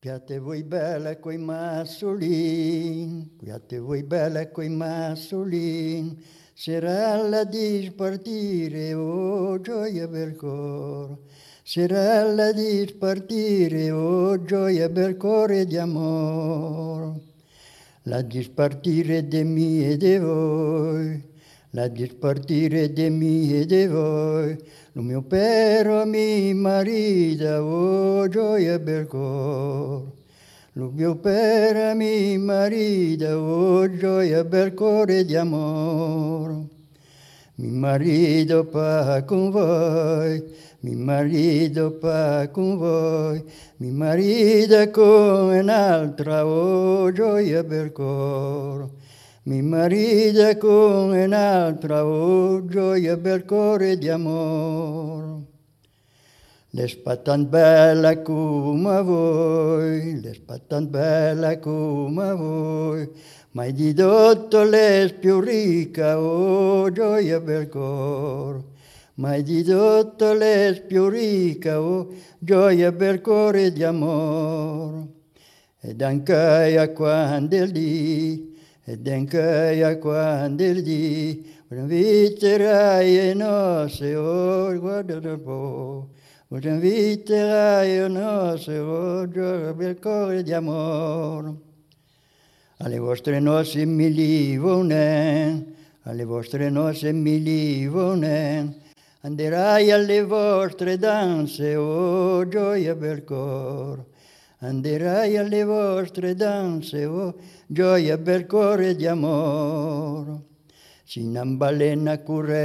Piate voi bella coi massolin, piate voi bella coi massolin, seralla di spartire, oh gioia bel cor, seralla di spartire, oh gioia bel cuore di amor, la dispartire de mi e de voi, la dispartire de mi e de voi, lo mio pero mi marita, oh gioia bel cor. Lo mio per mi marita, oh gioia bel cuore di amor. Mi marito pa con voi, mi marito pa con voi, mi marita con un'altra, oh gioia bel cor. Mi marita con un'altra, oh gioia bel cuore di amor. L'espatan bella come voi, l'espatan bella come voi, mai di tutto l'es più ricca, oh gioia bel cor. Mai di tutto l'es più ricca, oh gioia bel cuore di amor. Ed anche a quando il dì, ed anche a quando il dì, inviterai e nostre, oh guarda un po'. Us inviterai a nostre, oh gioia bel cuore di amor. Alle vostre nozze mi livonen, alle vostre nozze mi livonen, anderai alle vostre danze, oh gioia bel cor. Anderai alle vostre danze, oh gioia bel cuore di amor. Sinambalena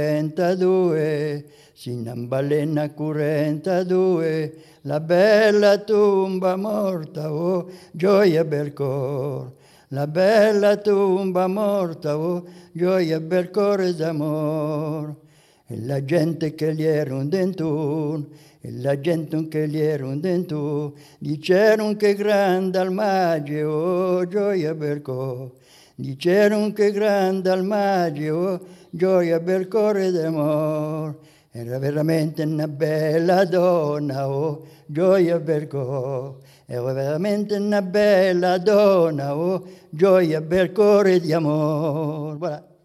42, Sinambalena 42, la bella tomba morta, oh gioia bel cor. La bella tomba morta, oh gioia bel cuore d'amor. E la gente che gli era dentro, e la gente che gli era dentro, diceron che grande al mage, oh gioia bel cor. Diceron che grande al mage, oh gioia bel cuore d'amor. Era veramente una bella donna, oh gioia bel cuore. Era veramente una bella donna, oh gioia bel cuore di amor. Voilà.